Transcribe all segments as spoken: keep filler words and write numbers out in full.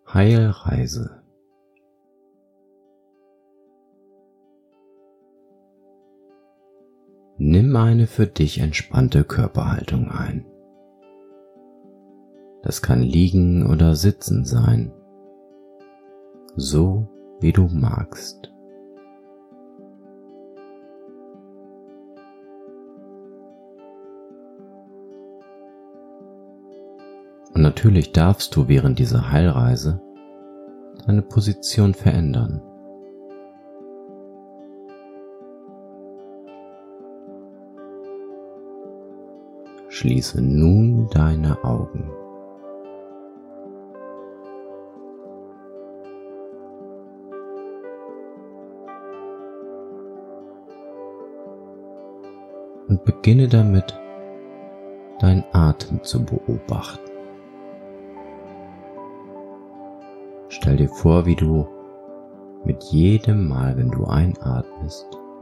Heilreise. Nimm eine für dich entspannte Körperhaltung ein. Das kann Liegen oder Sitzen sein, so wie du magst. Und natürlich darfst du während dieser Heilreise deine Position verändern. Schließe nun deine Augen. Und beginne damit, deinen Atem zu beobachten. Stell dir vor, wie du mit jedem Mal, wenn du einatmest,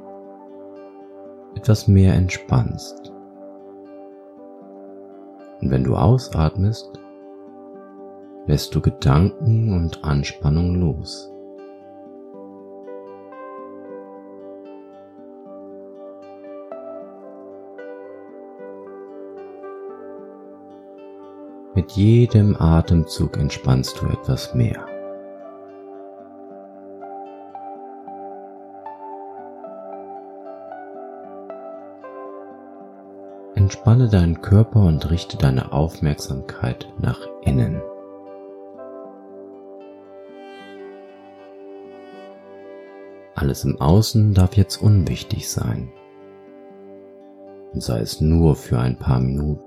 etwas mehr entspannst. Und wenn du ausatmest, lässt du Gedanken und Anspannung los. Mit jedem Atemzug entspannst du etwas mehr. Entspanne deinen Körper und richte deine Aufmerksamkeit nach innen. Alles im Außen darf jetzt unwichtig sein, und sei es nur für ein paar Minuten.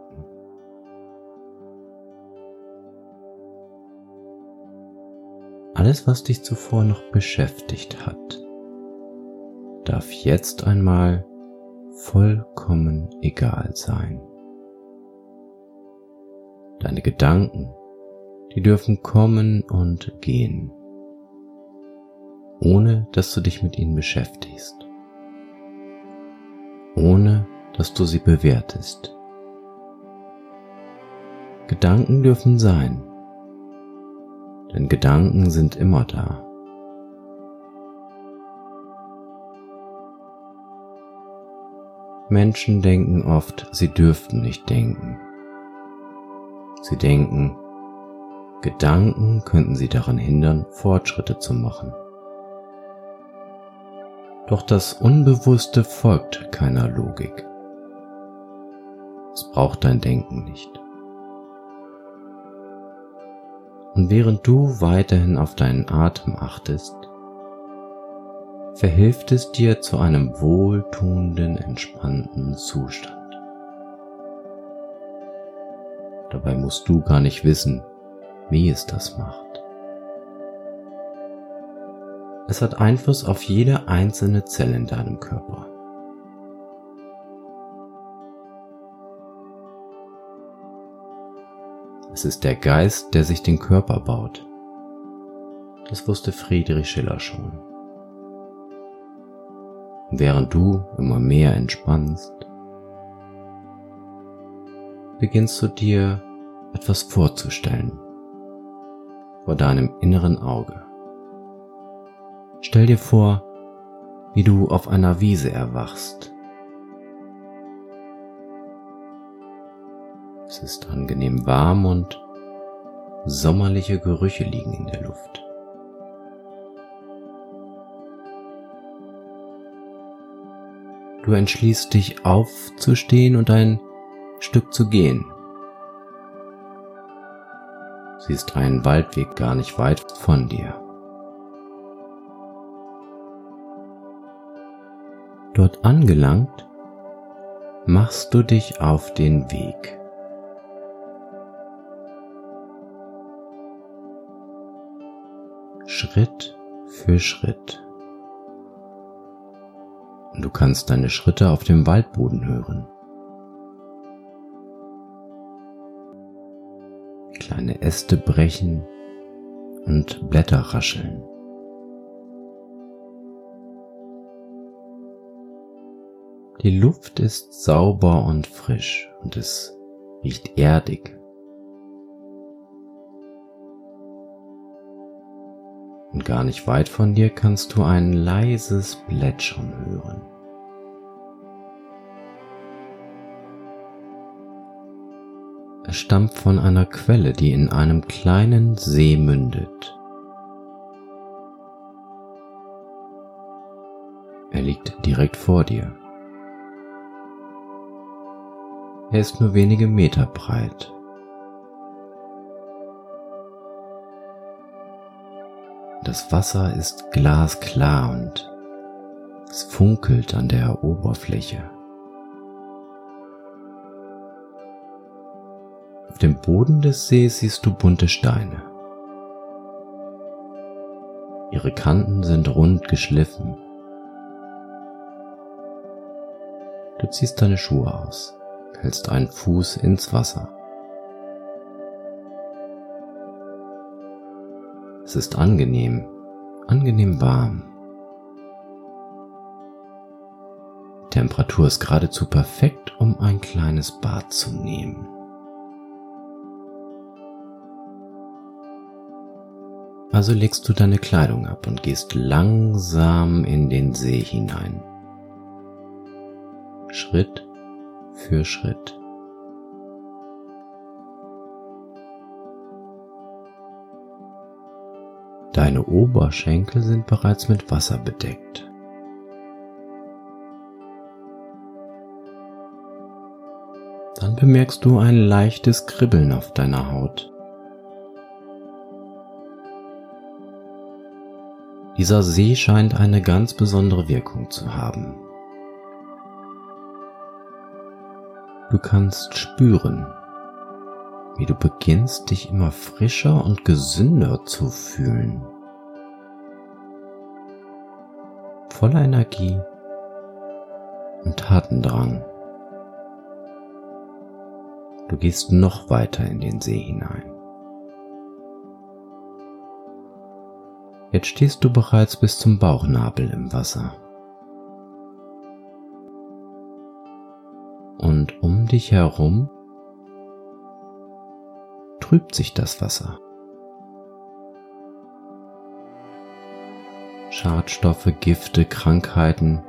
Alles, was dich zuvor noch beschäftigt hat, darf jetzt einmal vollkommen egal sein. Deine Gedanken, die dürfen kommen und gehen, ohne dass du dich mit ihnen beschäftigst, ohne dass du sie bewertest. Gedanken dürfen sein, denn Gedanken sind immer da. Menschen denken oft, sie dürften nicht denken. Sie denken, Gedanken könnten sie daran hindern, Fortschritte zu machen. Doch das Unbewusste folgt keiner Logik. Es braucht dein Denken nicht. Und während du weiterhin auf deinen Atem achtest, verhilft es dir zu einem wohltuenden, entspannten Zustand. Dabei musst du gar nicht wissen, wie es das macht. Es hat Einfluss auf jede einzelne Zelle in deinem Körper. Es ist der Geist, der sich den Körper baut. Das wusste Friedrich Schiller schon. Während du immer mehr entspannst, beginnst du dir etwas vorzustellen vor deinem inneren Auge. Stell dir vor, wie du auf einer Wiese erwachst. Es ist angenehm warm und sommerliche Gerüche liegen in der Luft. Du entschließt dich aufzustehen und ein Stück zu gehen. Siehst einen Waldweg gar nicht weit von dir. Dort angelangt, machst du dich auf den Weg. Schritt für Schritt. Und du kannst deine Schritte auf dem Waldboden hören. Kleine Äste brechen und Blätter rascheln. Die Luft ist sauber und frisch und es riecht erdig. Und gar nicht weit von dir kannst du ein leises Plätschern hören. Es stammt von einer Quelle, die in einem kleinen See mündet. Er liegt direkt vor dir. Er ist nur wenige Meter breit. Das Wasser ist glasklar und es funkelt an der Oberfläche. Auf dem Boden des Sees siehst du bunte Steine. Ihre Kanten sind rund geschliffen. Du ziehst deine Schuhe aus, hältst einen Fuß ins Wasser. Es ist angenehm, angenehm warm. Die Temperatur ist geradezu perfekt, um ein kleines Bad zu nehmen. Also legst du deine Kleidung ab und gehst langsam in den See hinein. Schritt für Schritt. Deine Oberschenkel sind bereits mit Wasser bedeckt. Dann bemerkst du ein leichtes Kribbeln auf deiner Haut. Dieser See scheint eine ganz besondere Wirkung zu haben. Du kannst spüren, wie du beginnst, dich immer frischer und gesünder zu fühlen. Voller Energie und Tatendrang. Du gehst noch weiter in den See hinein. Jetzt stehst du bereits bis zum Bauchnabel im Wasser. Und um dich herum trübt sich das Wasser. Schadstoffe, Gifte, Krankheiten,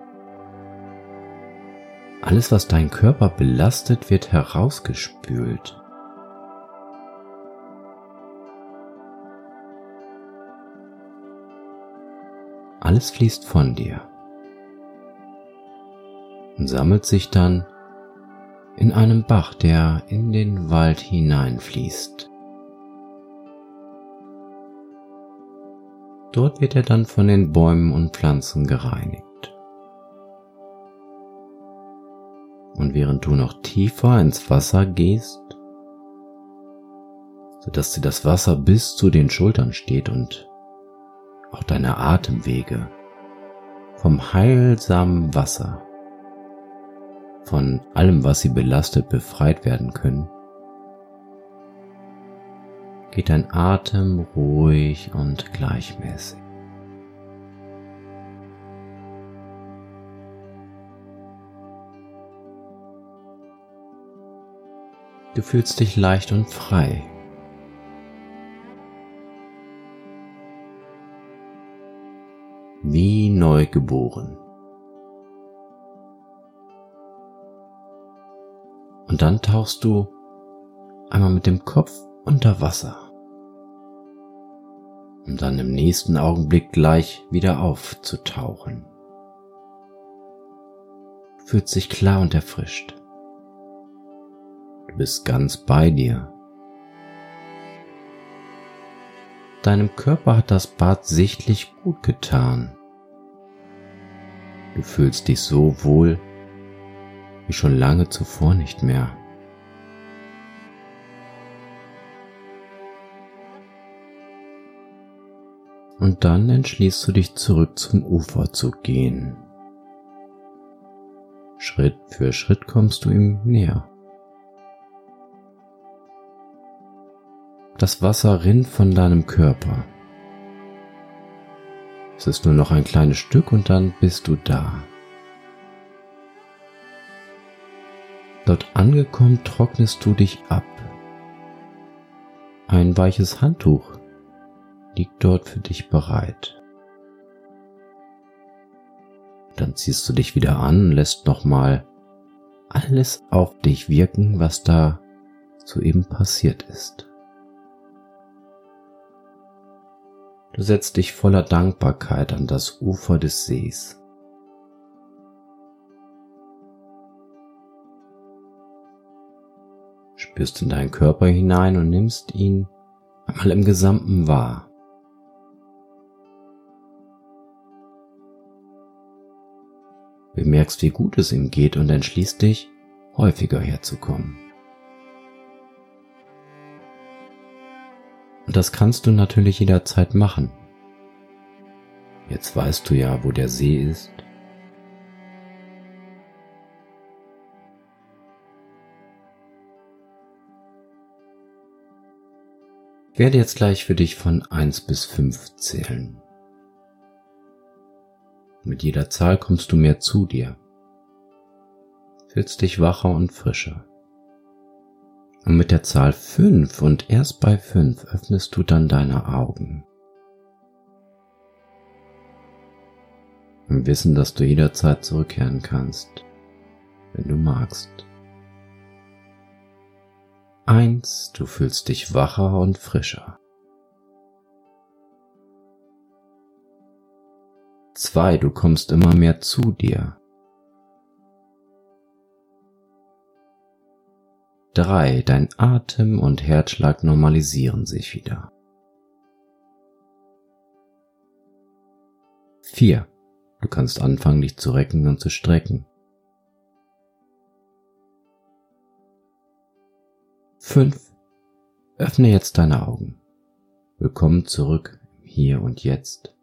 alles, was deinen Körper belastet, wird herausgespült. Alles fließt von dir und sammelt sich dann in einem Bach, der in den Wald hineinfließt. Dort wird er dann von den Bäumen und Pflanzen gereinigt. Und während du noch tiefer ins Wasser gehst, sodass dir das Wasser bis zu den Schultern steht und auch deine Atemwege vom heilsamen Wasser, von allem, was sie belastet, befreit werden können, geht dein Atem ruhig und gleichmäßig. Du fühlst dich leicht und frei. Wie neu geboren. Und dann tauchst du einmal mit dem Kopf unter Wasser, um dann im nächsten Augenblick gleich wieder aufzutauchen. Du fühlst dich klar und erfrischt. Du bist ganz bei dir. Deinem Körper hat das Bad sichtlich gut getan. Du fühlst dich so wohl wie schon lange zuvor nicht mehr. Und dann entschließt du dich, zurück zum Ufer zu gehen. Schritt für Schritt kommst du ihm näher. Das Wasser rinnt von deinem Körper. Es ist nur noch ein kleines Stück und dann bist du da. Dort angekommen trocknest du dich ab. Ein weiches Handtuch liegt dort für dich bereit. Dann ziehst du dich wieder an und lässt nochmal alles auf dich wirken, was da soeben passiert ist. Du setzt dich voller Dankbarkeit an das Ufer des Sees. Spürst in deinen Körper hinein und nimmst ihn einmal im Gesamten wahr. Bemerkst, wie gut es ihm geht und entschließt dich, häufiger herzukommen. Und das kannst du natürlich jederzeit machen. Jetzt weißt du ja, wo der See ist. Ich werde jetzt gleich für dich von eins bis fünf zählen. Mit jeder Zahl kommst du mehr zu dir, fühlst dich wacher und frischer. Und mit der Zahl fünf und erst bei fünf öffnest du dann deine Augen. Im Wissen, dass du jederzeit zurückkehren kannst, wenn du magst. Eins, du fühlst dich wacher und frischer. Zwei, du kommst immer mehr zu dir. Drei, dein Atem und Herzschlag normalisieren sich wieder. Vier, du kannst anfangen, dich zu recken und zu strecken. Fünf, öffne jetzt deine Augen. Willkommen zurück im Hier und Jetzt.